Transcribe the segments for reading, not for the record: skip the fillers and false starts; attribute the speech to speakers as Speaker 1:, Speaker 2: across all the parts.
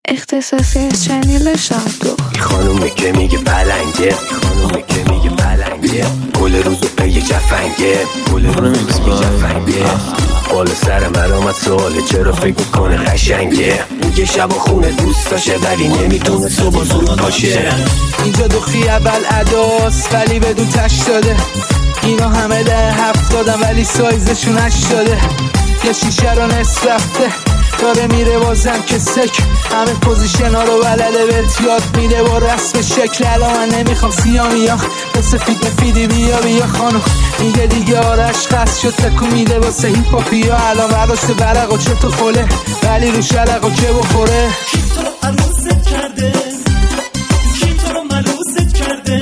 Speaker 1: اختصاصی چنیل شادو
Speaker 2: خانومه که میگه بلنگه، خانومه که میگه بلنگه، کل روزو پیه جفنگه، کل روزو پیه جفنگه. بالا سر من آمد سواله چرا فکر میکنه قشنگه. میگه شب و خونه دوست داشه ولی نمیتونه صبح زود پاشه.
Speaker 3: اینجا دخی اول اداست ولی بدون تش داده. اینا همه ده 70 ولی سایزشون 8 داده. یه شیشه رو نصف رفته داره میره بازم که سک. همه پوزیشن ها رو بلده بهت یاد میده با رسم شکل. الان من نمیخوام سیامیاخ به سفید مفیدی بیا خانو. میگه دیگه آرش قصد شد تکو میده واسه هیپاپیا. الان برداشته برق و چطور خوله ولی رو شرق و که بخوره.
Speaker 4: کی تو رو عروست کرده، کی تو رو ملوست کرده،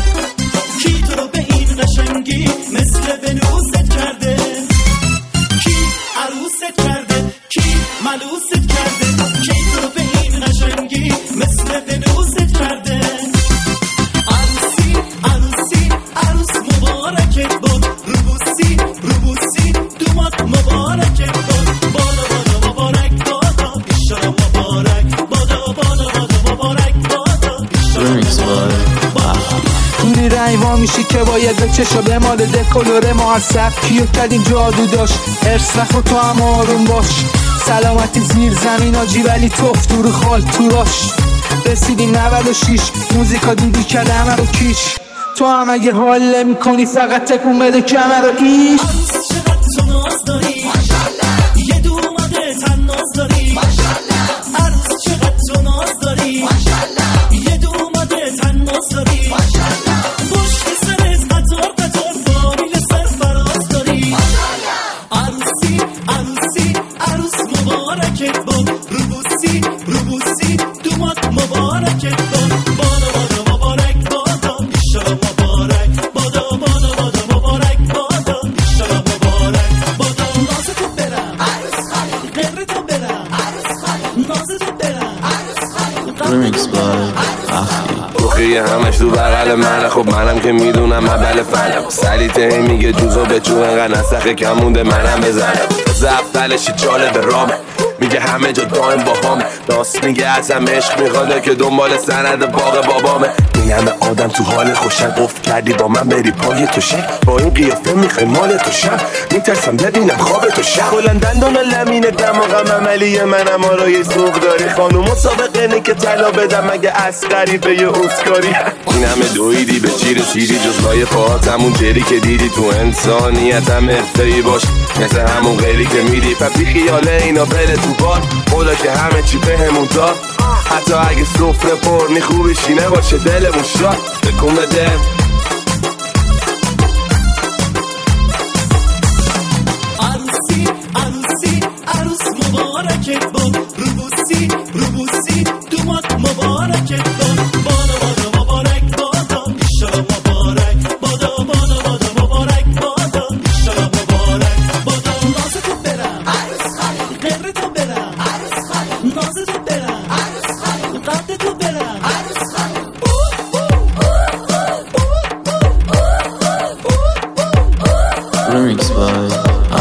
Speaker 4: کی تو رو به این قشنگی مثل بنوست کرده. کی عروست کرده، کی ملوست کرده، کی تو رو به این قشنگی مثل بنوست کرده. عروسی عروسی عروس مبارکت باد، روبوسی روبوسی دومات مبارکت باد. بالا بالا مبارک بادا ایشالا مبارک بادا بادا بادا مبارک بادا ایشالا.
Speaker 3: توری رنگ وا میشی که باید به چشا به مال دکولوره ما هر سبکیو کردیم جادو داشت. ارس نخور تو هم آروم باش. سلامتی زیر زمین آجی ولی توف تو رو خال تو راش. رسیدیم 96 موزیکا دیدی کرده همه رو کیش. تو هم اگه حال نمی کنی فقط تکون بده کمه رو ایش.
Speaker 4: عروس چقدر تو ناز داری ماشالله، یه دو اومده تن ناز داری ماشالله. عروس چقدر تو ناز داری ماشالله، یه دو اومده تن ناز داری ماشالله. پشت سرت قطار قطار باریل سرفراز داری ماشالله. عروسی عروسی عروس مبارکت باد، روبوسی روبوسی دومات مبارکت باد. بادا بادا مبارک بادا ایشالا مبارک بادا بادا بادا مبارک بادا ایشالا مبارک بادا. ناز تو برم عروس خاله، غیر تو برم عروس خاله، ناز تو برم عروس خاله.
Speaker 5: ریمیکس بای
Speaker 2: بخیه همش تو بغل منه. خب منم که میدونم اول فلم سلیته میگه جوزو به چون انقدر نسخه کم مونده منم بزنم. زفتلشی چاله به رامه میگه همه جا دایم با همه. راست میگه ازم عشق میخواده که دنبال سند باغ بابامه. این همه آدم تو حال خوشن قفل کردی با من بری پای تو شک. با این قیافه میخوای مال تو شم میترسم ببینم خواب تو شم. کلن دندان لمین دماغم عملیه منم آرای سوق داری. خانوم مسابقه نه که طلا بدم مگه اسقری به یه اسکاری. این همه دویدی به چی رسیدی جز لای پاهات همون جری که دیدی تو انسانیت هم حرفه‌ای باش مثل همون غیری که میدی. پپی خیاله اینا بره تو بار خدا که همه چی بهمون داد. حتی اگه سفره پر نی خوبی شینه باشه دلمون شاد. بکن بده
Speaker 4: عروسی عروسی عروس مبارکت باد، روبوسی روبوسی دومات مبارکت باد. بادا بادا مبارک بادا ایشالا مبارک بادا بادا بادا مبارک بادا ایشالا مبارک بادا. ناز تو برم عروس خاله، غیر تو برم عروس خاله، ناز تو برم عروس خاله، قد تو برم عروس خاله.
Speaker 5: ریمیکس بای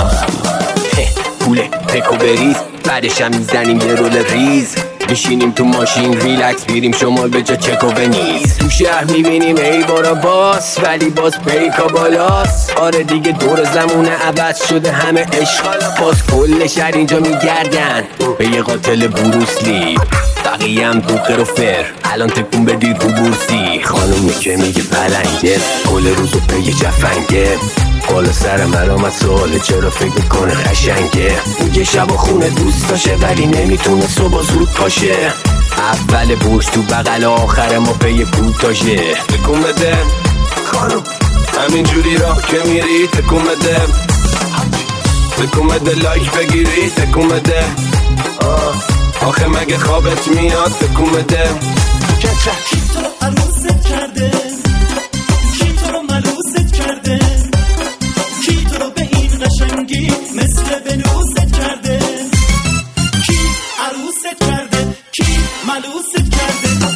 Speaker 2: پوله پکو بریز بعدشم میزنیم یه رول ریز. میشینیم تو ماشین ریلکس میریم شمال به جا چک و بنیز. تو شهر میبینیم ای بارا باس ولی باز پیکا بالاست. آره دیگه دور زمونه عوض شده همه عشق. باز کل شهر اینجا میگردن به یه قاتل بروسلی. بقیه هم دوقه رو فر الان تکون بدید رو بورسی. خانومی که میگه بلنگه کل روزو پیه جفنگه. بالا سر من آمد سواله چرا فکر میکنه قشنگه. میگه شب و خونه دوست داشه ولی نمیتونه صبح زود پاشه. اول برج تو بغل آخر ما پی کوتاشه. تکون بده خانم همینجوری راه که میری. تکون بده تکون بده لایک بگیری. تکون بده آخه مگه خوابت میاد. تکون بده
Speaker 4: کی تو رو عروست کرده، کی تو رو ملوست کرده، کی تو رو به این قشنگی مثل بنوست کرده. کی عروست کرده، کی ملوست کرده،